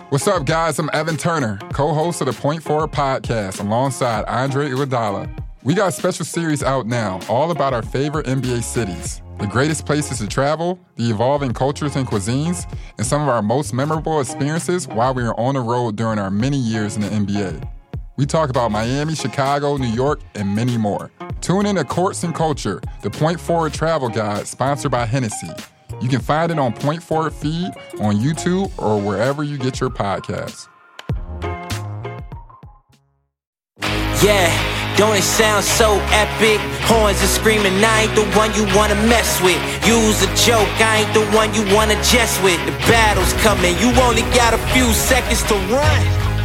What's up, guys? I'm Evan Turner, co-host of the Point Forward podcast alongside Andre Iguodala. We got a special series out now, all about our favorite NBA cities, the greatest places to travel, the evolving cultures and cuisines, and some of our most memorable experiences while we were on the road during our many years in the NBA. We talk about Miami, Chicago, New York, and many more. Tune in to Courts and Culture, the Point Forward travel guide sponsored by Hennessy. You can find it on Point Forward feed, on YouTube, or wherever you get your podcasts. Yeah, don't it sound so epic? Horns are screaming, I ain't the one you wanna mess with. Use a joke, I ain't the one you wanna jest with. The battle's coming, you only got a few seconds to run.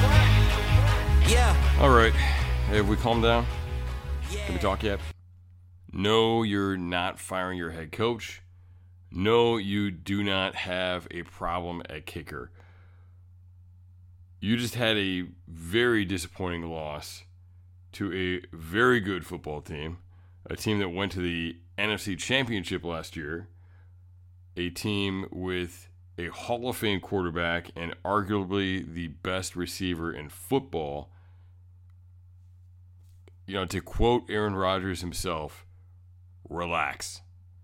Yeah. All right, have we calmed down? Can we talk yet? No, you're not firing your head coach. No, you do not have a problem at kicker. You just had a very disappointing loss to a very good football team, a team that went to the NFC Championship last year, a team with a Hall of Fame quarterback and arguably the best receiver in football. You know, to quote Aaron Rodgers himself, relax.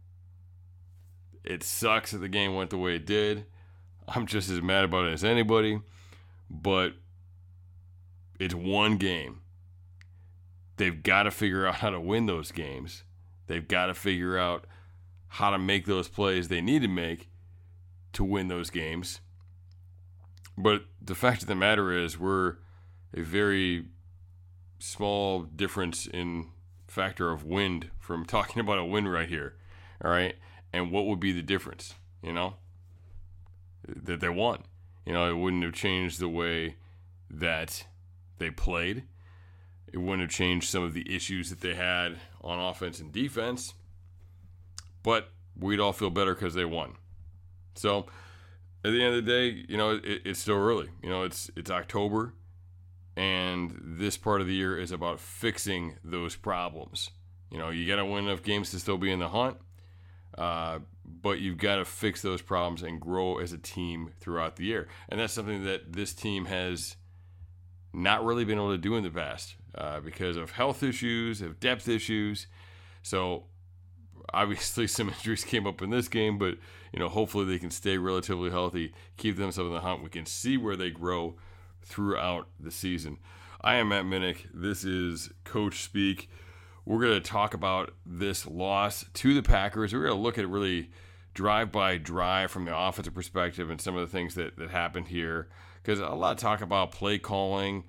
It sucks that the game went the way it did. I'm just as mad about it as anybody. But it's one game. They've got to figure out how to win those games. They've got to figure out how to make those plays they need to make to win those games. But the fact of the matter is we're a very small difference in factor of wind from talking about a win right here. All right? And what would be the difference, you know, that they won? You know, it wouldn't have changed the way that they played. It wouldn't have changed some of the issues that they had on offense and defense. But we'd all feel better because they won. So at the end of the day, you know, it's still early. You know, it's October, and this part of the year is about fixing those problems. You know, you got to win enough games to still be in the hunt. But you've got to fix those problems and grow as a team throughout the year. And that's something that this team has not really been able to do in the past because of health issues, of depth issues. So obviously some injuries came up in this game, but you know, hopefully they can stay relatively healthy, keep themselves in the hunt. We can see where they grow throughout the season. I am Matt Minnick. This is Coach Speak. We're going to talk about this loss to the Packers. We're going to look at really drive by drive from the offensive perspective and some of the things that happened here. Because a lot of talk about play calling.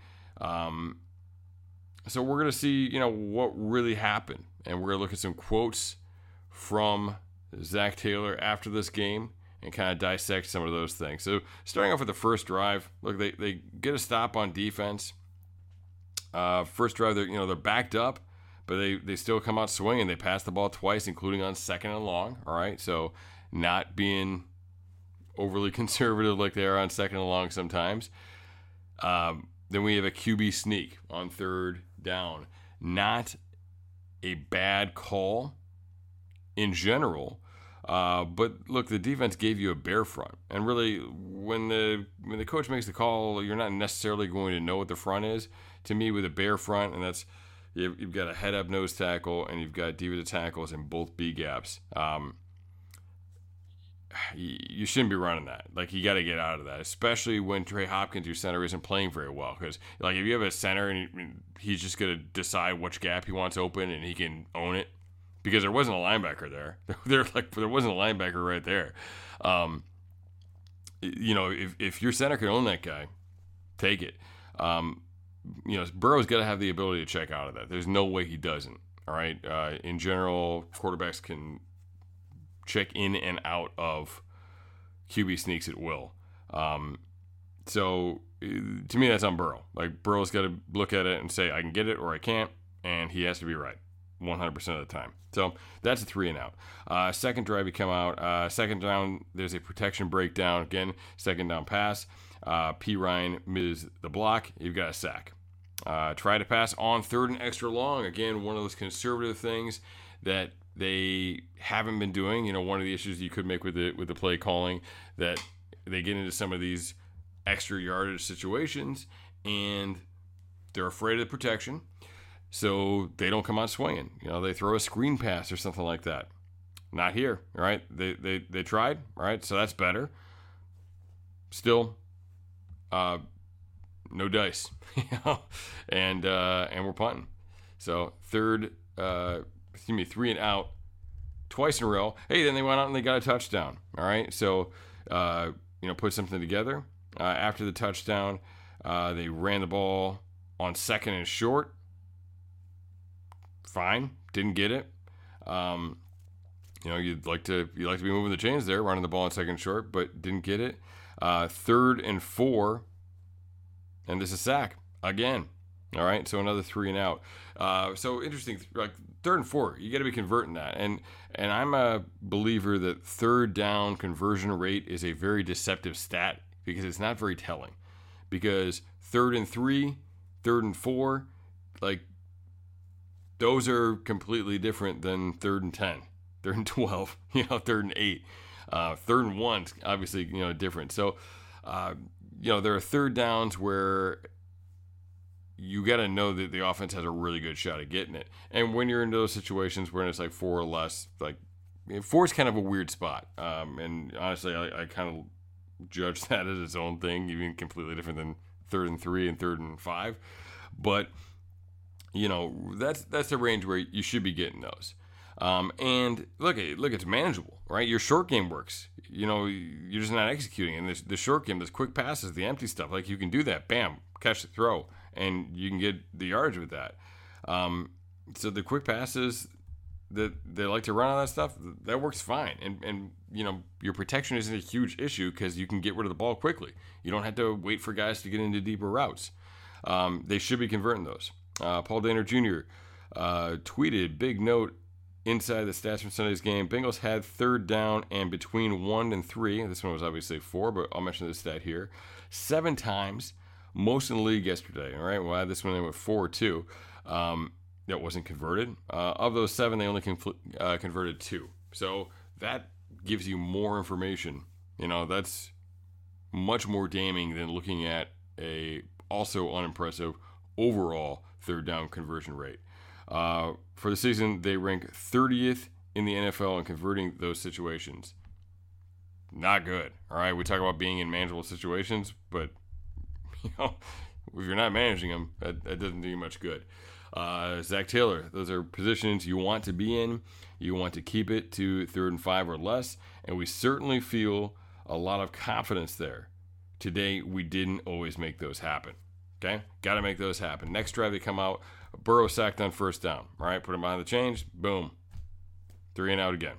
So we're going to see, you know, what really happened. And we're going to look at some quotes from Zach Taylor after this game and kind of dissect some of those things. So starting off with the first drive, look, they get a stop on defense. First drive, they're backed up. But they still come out swinging. They pass the ball twice, including on second and long. All right, so not being overly conservative like they are on second and long sometimes. Then we have a QB sneak on third down. Not a bad call in general. But look, the defense gave you a bare front. And really, when the coach makes the call, you're not necessarily going to know what the front is. To me, with a bare front, and that's you've got a head-up nose tackle, and you've got defensive tackles in both B gaps. You shouldn't be running that. Like, you got to get out of that, especially when Trey Hopkins, your center, isn't playing very well. Because, like, if you have a center and he's just going to decide which gap he wants open and he can own it, because there wasn't a linebacker there. There wasn't a linebacker right there. You know, if your center can own that guy, take it. You know, Burrow's got to have the ability to check out of that. There's no way he doesn't. All right. In general, quarterbacks can check in and out of QB sneaks at will. So to me, that's on Burrow. Like, Burrow's got to look at it and say, I can get it or I can't, and he has to be right 100% of the time. So that's a 3 and out. Second drive, you come out. Second down, there's a protection breakdown. Again, second down pass. P. Ryan misses the block. You've got a sack. Try to pass on third and extra long. Again, one of those conservative things that they haven't been doing. You know, one of the issues you could make with the play calling, that they get into some of these extra yardage situations, and they're afraid of the protection, so they don't come out swinging. They throw a screen pass or something like that. Not here, right? They tried, right? So that's better. Still, no dice, and we're punting. So 3 and out twice in a row. Hey, then they went out and they got a touchdown. All right, so put something together. After the touchdown, they ran the ball on 2nd and short. Fine, didn't get it. You'd like to be moving the chains there, running the ball on 2nd and short, but didn't get it. 3rd and 4, and this is sack again. All right, so another 3 and out. So interesting, like 3rd and 4, you got to be converting that. And I'm a believer that 3rd down conversion rate is a very deceptive stat because it's not very telling. Because 3rd and 3, 3rd and 4, like those are completely different than 3rd and 10, 3rd and 12, 3rd and 8. 3rd and 1's obviously, different. So, there are 3rd downs where you got to know that the offense has a really good shot at getting it. And when you're in those situations where it's like 4 or less, like 4 is kind of a weird spot. And honestly, I kind of judge that as its own thing, even completely different than 3rd and 3 and 3rd and 5. But, that's the range where you should be getting those. And look, it's manageable, right? Your short game works. You're just not executing. And the short game, this quick passes, the empty stuff, like you can do that. Bam, catch the throw, and you can get the yardage with that. So the quick passes that they like to run on that stuff, that works fine. And your protection isn't a huge issue because you can get rid of the ball quickly. You don't have to wait for guys to get into deeper routes. They should be converting those. Paul Dehner Jr. Tweeted, big note, inside the stats from Sunday's game, Bengals had 3rd down and between 1 and 3. This one was obviously 4, but I'll mention this stat here. 7 times, most in the league yesterday. All right, well, this one they went 4 too. That wasn't converted. Of those 7, they only converted 2. So that gives you more information. That's much more damning than looking at a also unimpressive overall 3rd down conversion rate. For the season, they rank 30th in the NFL in converting those situations. Not good. All right, we talk about being in manageable situations, but if you're not managing them, that doesn't do you much good. Zach Taylor, those are positions you want to be in. You want to keep it to 3rd and 5 or less, and we certainly feel a lot of confidence there. Today, we didn't always make those happen. Okay, got to make those happen. Next drive, they come out. Burrow sacked on 1st down. All right, put him behind the chains. Boom. 3 and out again.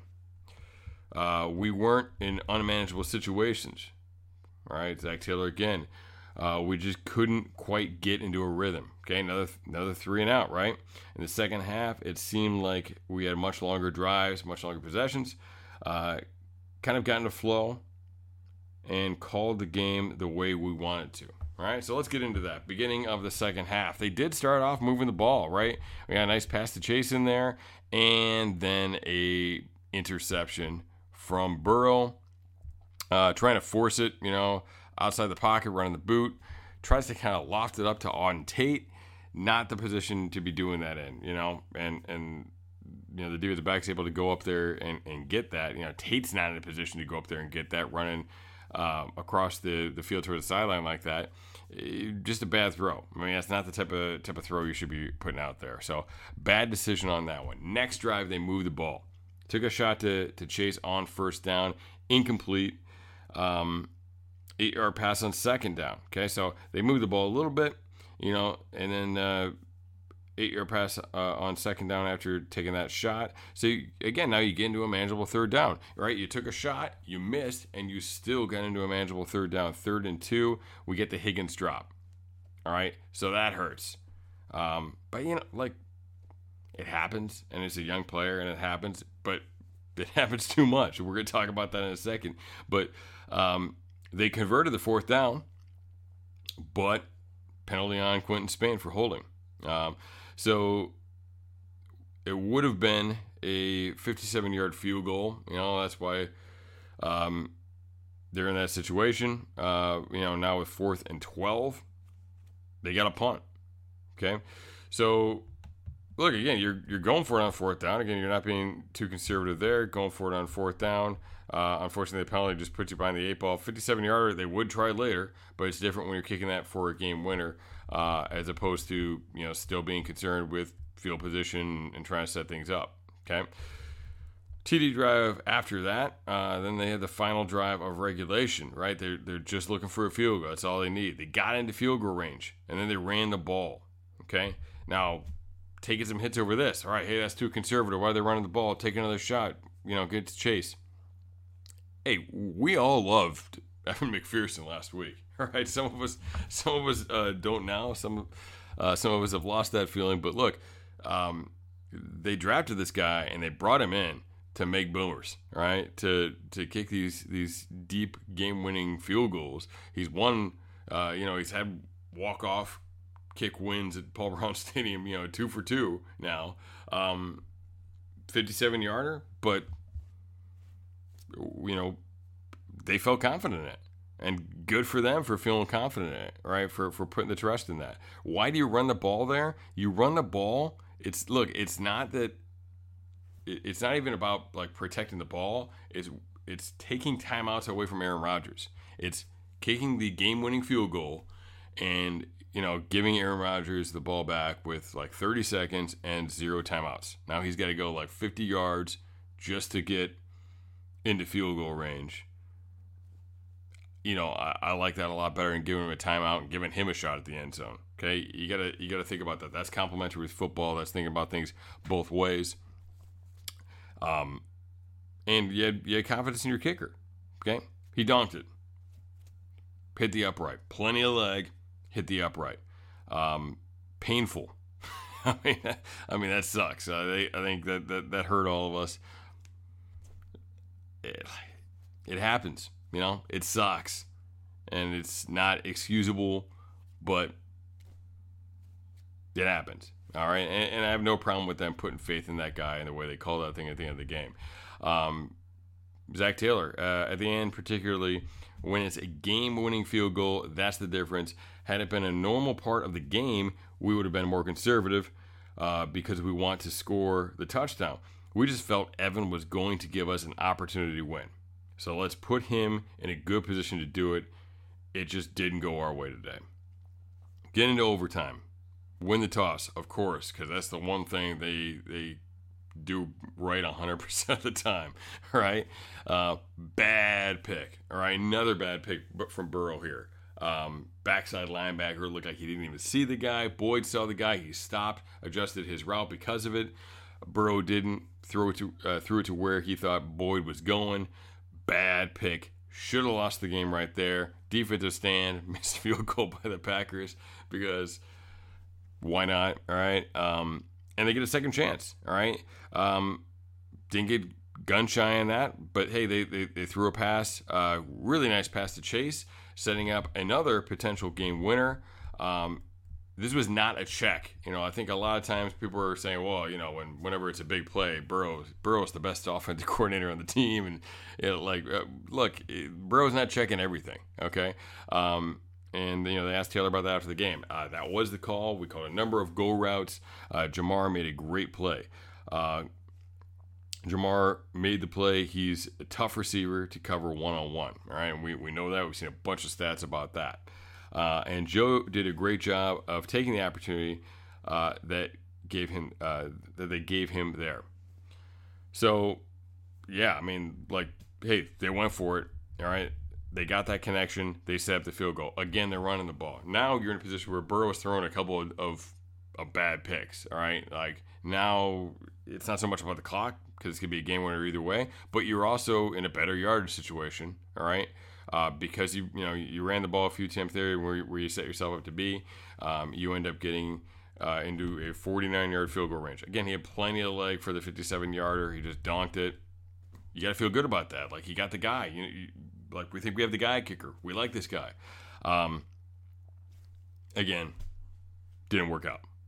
We weren't in unmanageable situations. All right, Zach Taylor again. We just couldn't quite get into a rhythm. Okay, another 3 and out, right? In the second half, it seemed like we had much longer drives, much longer possessions. Kind of got into flow and called the game the way we wanted to. All right, so let's get into that. Beginning of the second half. They did start off moving the ball, right? We got a nice pass to Chase in there, and then a interception from Burrow. Trying to force it, outside the pocket, running the boot. Tries to kind of loft it up to Auden Tate. Not the position to be doing that in, And the dude at the back's able to go up there and get that. Tate's not in a position to go up there and get that running across the field towards the sideline like that. Just a bad throw. I mean, that's not the type of throw you should be putting out there. So bad decision on that one. Next drive, they moved the ball. Took a shot to Chase on 1st down. Incomplete. 8-yard pass on 2nd down. Okay, so they moved the ball a little bit, and then 8-yard pass on 2nd down after taking that shot. So, again, now you get into a manageable 3rd down, right? You took a shot, you missed, and you still got into a manageable 3rd down. 3rd and 2, we get the Higgins drop. All right? So that hurts. But, it happens, and it's a young player, and it happens, but it happens too much. We're going to talk about that in a second. But they converted the 4th down, but penalty on Quinton Spain for holding. So it would have been a 57-yard field goal. That's why they're in that situation. Now with 4th and 12, they got a punt. Okay, so look again. You're going for it on 4th down. Again, you're not being too conservative there. Going for it on 4th down. Unfortunately, the penalty just puts you behind the 8 ball. 57-yarder, they would try later, but it's different when you're kicking that for a game winner, as opposed to still being concerned with field position and trying to set things up. Okay. TD drive after that. Then they had the final drive of regulation. Right, they're just looking for a field goal. That's all they need. They got into field goal range, and then they ran the ball. Okay. Now, taking some hits over this. All right, hey, that's too conservative. Why are they running the ball? Take another shot. Get to chase. Hey, we all loved Evan McPherson last week. All right, some of us don't now. Some of us have lost that feeling. But look, they drafted this guy and they brought him in to make boomers. Right, to kick these deep game-winning field goals. He's won. He's had walk-off kick wins at Paul Brown Stadium. 2 for 2 now. 57-yarder, but they felt confident in it, and good for them for feeling confident in it, right? For putting the trust in that. Why do you run the ball there? You run the ball. It's not even about like protecting the ball. It's taking timeouts away from Aaron Rodgers. It's kicking the game-winning field goal, and giving Aaron Rodgers the ball back with like 30 seconds and 0 timeouts. Now he's got to go like 50 yards just to get into field goal range. I like that a lot better than giving him a timeout and giving him a shot at the end zone. Okay, you gotta think about that. That's complementary with football. That's thinking about things both ways. And you had confidence in your kicker. Okay, he dunked it, hit the upright, plenty of leg, hit the upright. Painful. I mean that sucks. I think that hurt all of us. It happens, it sucks, and it's not excusable, but it happens. All right, and I have no problem with them putting faith in that guy and the way they call that thing at the end of the game. Zach Taylor, at the end, particularly when it's a game-winning field goal, that's the difference. Had it been a normal part of the game, we would have been more conservative because we want to score the touchdown. We just felt Evan was going to give us an opportunity to win. So let's put him in a good position to do it. It just didn't go our way today. Get into overtime. Win the toss, of course, because that's the one thing they do right 100% of the time, right? Bad pick, all right? Another bad pick from Burrow here. Backside linebacker looked like he didn't even see the guy. Boyd saw the guy. He stopped, adjusted his route because of it. Burrow didn't throw it to where he thought Boyd was going. Bad pick. Should have lost the game right there. Defensive stand. Missed field goal by the Packers because why not? All right. And they get a second chance. All right. Didn't get gun shy on that, but hey, they threw a pass. Really nice pass to Chase, setting up another potential game winner. This was not a check. I think a lot of times people are saying, well, whenever it's a big play, Burrow's the best offensive coordinator on the team, and look, Burrow's not checking everything, okay? And they asked Taylor about that after the game. That was the call. We called a number of go routes. Jamar made a great play. Jamar made the play. He's a tough receiver to cover one-on-one. All right, and we know that. We've seen a bunch of stats about that. And Joe did a great job of taking the opportunity that they gave him there. So, yeah, hey, they went for it. All right, they got that connection. They set up the field goal. Again, they're running the ball. Now you're in a position where Burrow is throwing a couple of bad picks. All right, now it's not so much about the clock because it could be a game winner either way, but you're also in a better yardage situation. All right. Because you ran the ball a few times there where you set yourself up to be, you end up getting into a 49-yard field goal range. Again, he had plenty of leg for the 57-yarder. He just donked it. You got to feel good about that. He got the guy. We think we have the guy kicker. We like this guy. Again, didn't work out.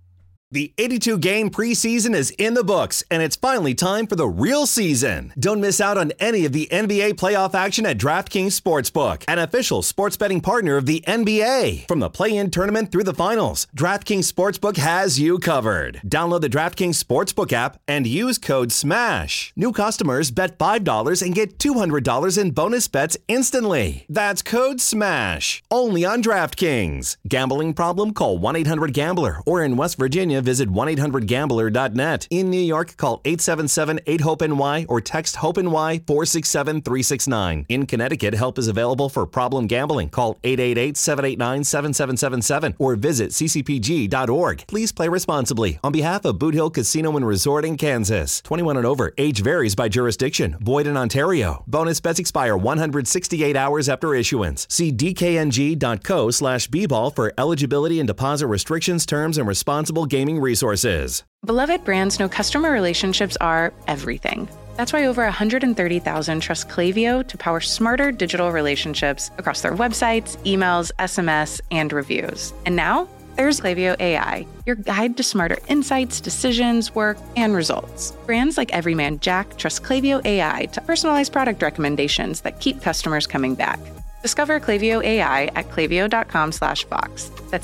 The 82-game preseason is in the books, and it's finally time for the real season. Don't miss out on any of the NBA playoff action at DraftKings Sportsbook, an official sports betting partner of the NBA. From the play-in tournament through the finals, DraftKings Sportsbook has you covered. Download the DraftKings Sportsbook app and use code SMASH. New customers bet $5 and get $200 in bonus bets instantly. That's code SMASH. Only on DraftKings. Gambling problem? Call 1-800-GAMBLER. Or in West Virginia, visit 1-800-GAMBLER.net. In New York, call 877-8-HOPE-NY or text HOPE-NY 467-369. In Connecticut, help is available for problem gambling. Call 888-789-7777 or visit ccpg.org. Please play responsibly. On behalf of Boot Hill Casino and Resort in Kansas. 21 and over. Age varies by jurisdiction. Void in Ontario. Bonus bets expire 168 hours after issuance. See dkng.co/bball for eligibility and deposit restrictions, terms, and responsible gaming resources. Beloved brands know customer relationships are everything. That's why over 130,000 trust Klaviyo to power smarter digital relationships across their websites, emails, SMS, and reviews. And now, there's Klaviyo AI, your guide to smarter insights, decisions, work, and results. Brands like Everyman Jack trust Klaviyo AI to personalize product recommendations that keep customers coming back. Discover Klaviyo AI at klaviyo.com/Vox. That's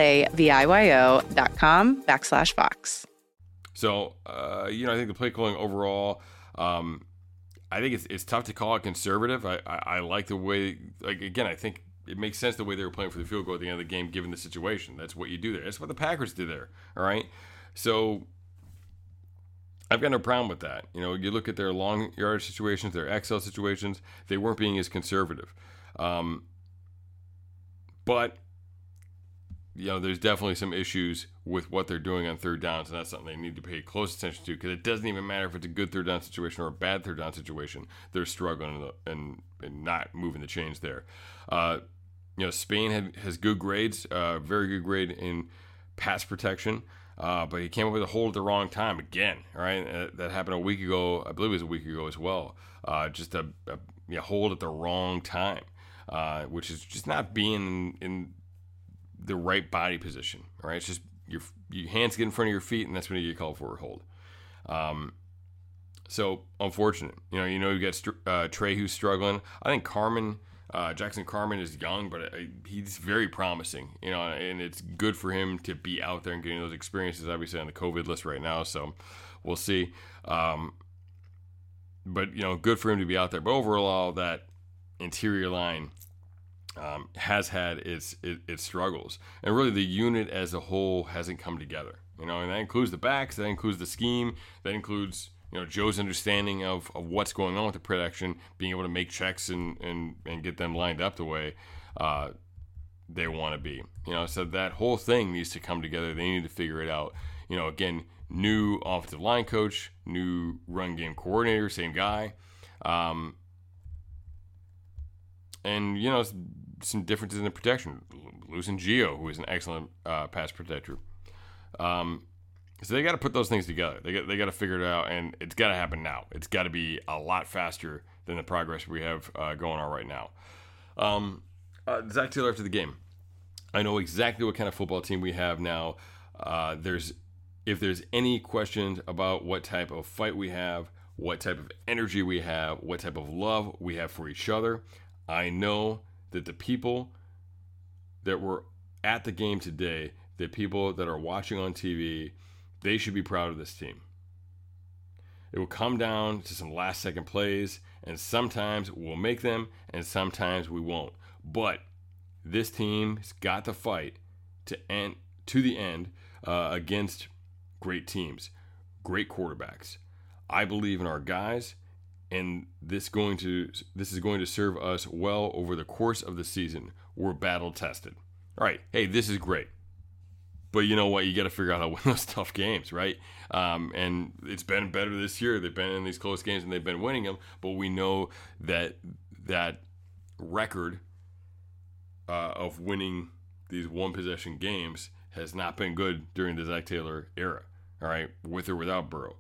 KLAVIYO.com/Vox. So, I think the play calling overall, I think it's tough to call it conservative. I like the way, I think it makes sense the way they were playing for the field goal at the end of the game, given the situation. That's what you do there. That's what the Packers did there, all right? So I've got no problem with that. You look at their long yardage situations, their XL situations, they weren't being as conservative. But there's definitely some issues with what they're doing on third downs, and that's something they need to pay close attention to, because it doesn't even matter if it's a good third down situation or a bad third down situation. They're struggling and not moving the chains there. Spain has good grades, very good grade in pass protection, but he came up with a hold at the wrong time again. All right, that happened a week ago. I believe it was a week ago as well. Just a hold at the wrong time, which is just not being in the right body position. All right, it's just your hands get in front of your feet, and that's when you get called for a hold. So unfortunate. You got Trey who's struggling. I think Jackson Carman is young, but he's very promising. And it's good for him to be out there and getting those experiences. Obviously on the COVID list right now, so we'll see. But good for him to be out there. But overall, that interior line has had its struggles, and really the unit as a whole hasn't come together. And that includes the backs, that includes the scheme, that includes Joe's understanding of what's going on with the protection, being able to make checks and get them lined up the way they want to be. So that whole thing needs to come together. They need to figure it out. Again, new offensive line coach, new run game coordinator, same guy. And, some differences in the protection. Losing Gio, who is an excellent pass protector. So they got to put those things together. They got to figure it out, and it's got to happen now. It's got to be a lot faster than the progress we have going on right now. Zach Taylor after the game. I know exactly what kind of football team we have now. If there's any questions about what type of fight we have, what type of energy we have, what type of love we have for each other, I know that the people that were at the game today, the people that are watching on TV, they should be proud of this team. It will come down to some last-second plays, and sometimes we'll make them, and sometimes we won't. But this team's got to fight to the end against great teams, great quarterbacks. I believe in our guys, and this is going to serve us well over the course of the season. We're battle tested. All right, hey, this is great. But you know what? You got to figure out how to win those tough games, right? And it's been better this year. They've been in these close games and they've been winning them. But we know that record of winning these one-possession games has not been good during the Zach Taylor era, all right, with or without Burrow.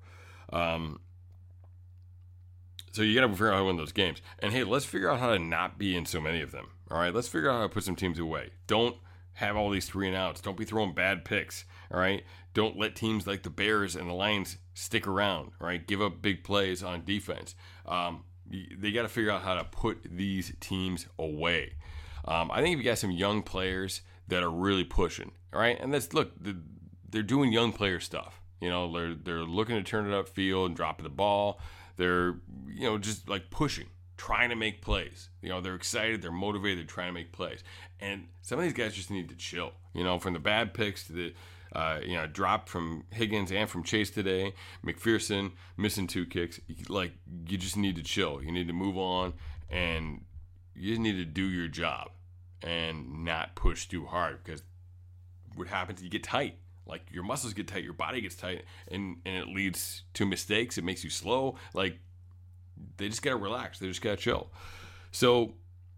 So you got to figure out how to win those games. And, hey, let's figure out how to not be in so many of them, all right? Let's figure out how to put some teams away. Don't have all these 3 and outs. Don't be throwing bad picks. All right. Don't let teams like the Bears and the Lions stick around. All right. Give up big plays on defense. They got to figure out how to put these teams away. I think if you got some young players that are really pushing, all right, and they're doing young player stuff. You know, they're looking to turn it upfield and dropping the ball. They're, just like pushing, trying to make plays. You know, they're excited, they're motivated, they're trying to make plays. And some of these guys just need to chill. You know, from the bad picks to the drop from Higgins and from Chase today, McPherson missing 2 kicks. Like, you just need to chill. You need to move on, and you just need to do your job and not push too hard, because what happens, you get tight. Like, your muscles get tight, your body gets tight, and it leads to mistakes. It makes you slow. Like, they just got to relax. They just got to chill. So,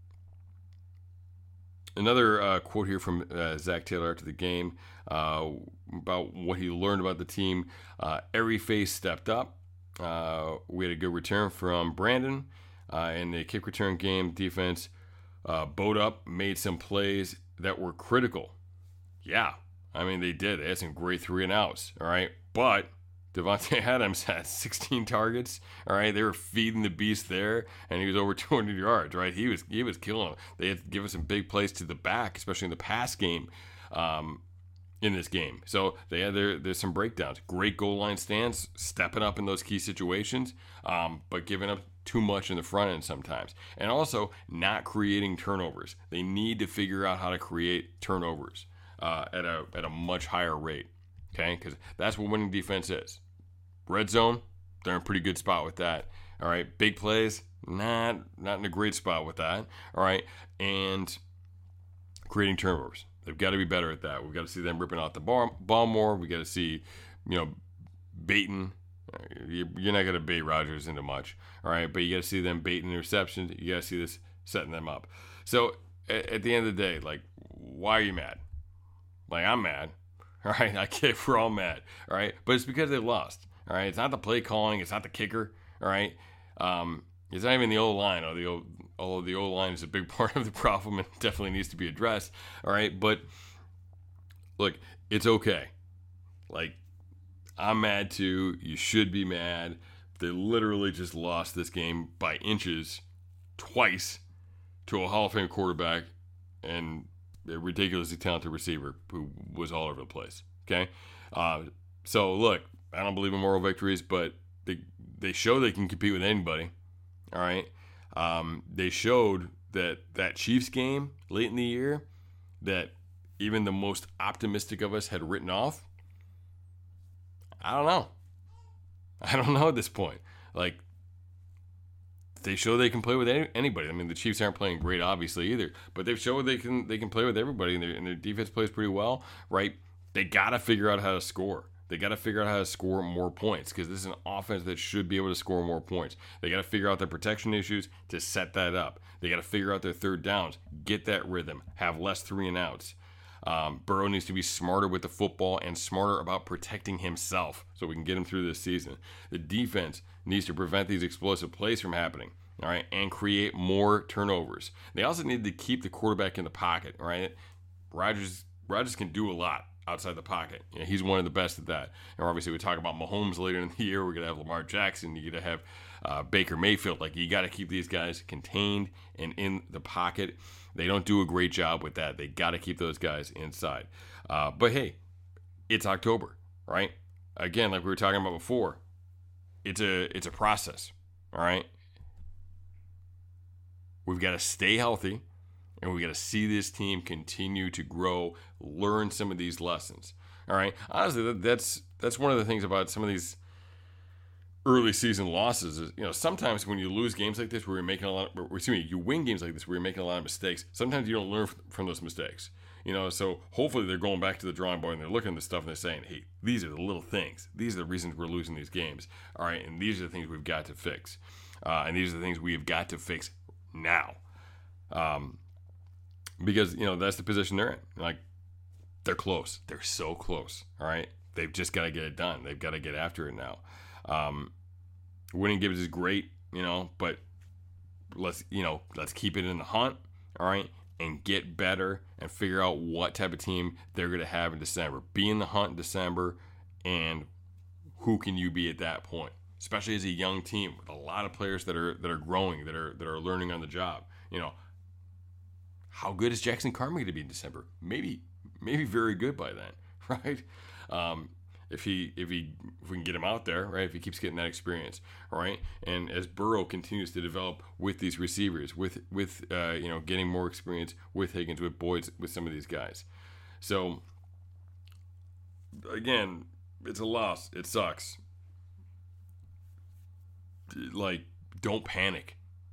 another quote here from Zach Taylor after the game about what he learned about the team. Every face stepped up. We had a good return from Brandon in the kick return game. Defense bowed up, made some plays that were critical. Yeah, I mean, they did. They had some great 3 and outs, all right? But Devontae Adams had 16 targets, all right? They were feeding the beast there, and he was over 200 yards, right? He was killing them. They had to give us some big plays to the back, especially in the pass game in this game. So they had there's some breakdowns. Great goal line stands, stepping up in those key situations, but giving up too much in the front end sometimes. And also not creating turnovers. They need to figure out how to create turnovers at a much higher rate, okay? Because that's what winning defense is. Red zone, they're in a pretty good spot with that. All right, big plays, not in a great spot with that. All right, and creating turnovers. They've got to be better at that. We've got to see them ripping out the ball more. We got to see, baiting. You're not going to bait Rodgers into much, all right? But you got to see them baiting interceptions. You got to see this setting them up. So at the end of the day, like, why are you mad? Like, I'm mad, all right? I get it, we're all mad, all right? But it's because they lost, all right? It's not the play calling. It's not the kicker, all right? It's not even the O-line. Although the O-line is a big part of the problem and definitely needs to be addressed, all right? But, look, it's okay. Like, I'm mad too. You should be mad. They literally just lost this game by inches twice to a Hall of Fame quarterback and a ridiculously talented receiver who was all over the place, okay? So, look, I don't believe in moral victories, but they show they can compete with anybody, all right? They showed that Chiefs game late in the year that even the most optimistic of us had written off. I don't know at this point. Like, they show they can play with anybody. I mean, the Chiefs aren't playing great, obviously, either. But they've showed they can play with everybody, and their defense plays pretty well, right? They got to figure out how to score. They got to figure out how to score more points, because this is an offense that should be able to score more points. They got to figure out their protection issues to set that up. They got to figure out their third downs, get that rhythm, have less 3 and outs. Burrow needs to be smarter with the football and smarter about protecting himself so we can get him through this season. The defense needs to prevent these explosive plays from happening, all right, and create more turnovers. They also need to keep the quarterback in the pocket, all right? Rodgers can do a lot outside the pocket. You know, he's one of the best at that. And obviously we talk about Mahomes later in the year. We're going to have Lamar Jackson. You're going to have Baker Mayfield. Like, you got to keep these guys contained and in the pocket. They don't do a great job with that. They got to keep those guys inside. But hey, it's October, right? Again, like we were talking about before, it's a process, all right? We've got to stay healthy, and we got to see this team continue to grow, learn some of these lessons, all right? Honestly, that's one of the things about some of these early season losses is, sometimes when you lose games like this where you win games like this where you're making a lot of mistakes, sometimes you don't learn from those mistakes. So hopefully they're going back to the drawing board and they're looking at this stuff and they're saying, hey, these are the little things. These are the reasons we're losing these games. All right, and these are the things we've got to fix. And these are the things we've got to fix now. Because, that's the position they're in. Like, they're close. They're so close, all right? They've just got to get it done. They've got to get after it now. Winning games is great, but let's keep it in the hunt, all right? and get better and figure out what type of team they're going to have in December. Be in the hunt in December, and who can you be at that point? Especially as a young team with a lot of players that are growing, that are learning on the job. You know, how good is Jackson Carman going to be in December? Maybe very good by then, right? If we can get him out there, right? If he keeps getting that experience, all right. And as Burrow continues to develop with these receivers, with getting more experience with Higgins, with Boyd, with some of these guys. So again, it's a loss. It sucks. Like, don't panic.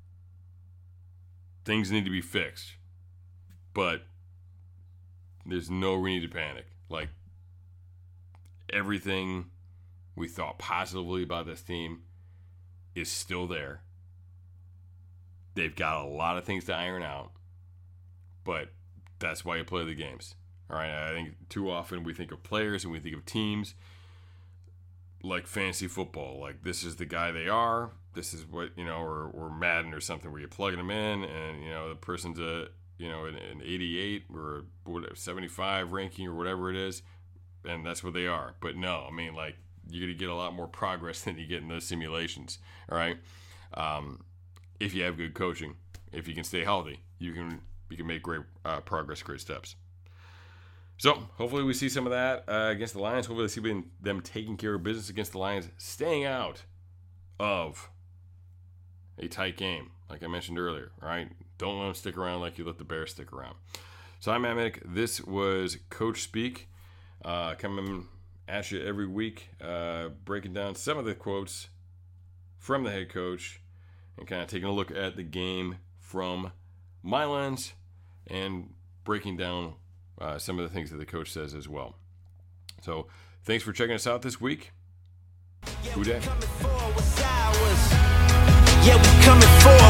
Things need to be fixed, but there's no reason to panic. Like, everything we thought positively about this team is still there. They've got a lot of things to iron out, but that's why you play the games. All right, I think too often we think of players and we think of teams like fantasy football. Like, this is the guy they are. This is what, or Madden or something where you're plugging them in and, the person's an 88 or a 75 ranking or whatever it is, and that's what they are. But no, I mean, like, you're going to get a lot more progress than you get in those simulations, all right? If you have good coaching, if you can stay healthy, you can make great progress, great steps. So hopefully we see some of that against the Lions. Hopefully we see them taking care of business against the Lions, staying out of a tight game, like I mentioned earlier, right? Don't let them stick around like you let the Bears stick around. So I'm Matt Minnick. This was Coach Speak, coming at you every week, breaking down some of the quotes from the head coach and kind of taking a look at the game from my lens and breaking down some of the things that the coach says as well. So thanks for checking us out this week. Who dat? Yeah, we coming for